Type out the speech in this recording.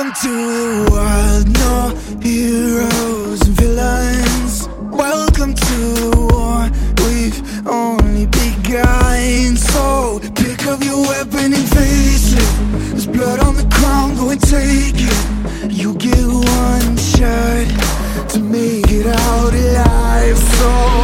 to the wild, no heroes and villains. Welcome to the war, we've only begun. So pick up your weapon and face it. There's blood on the ground, go and take it. You get one shot to make it out alive. So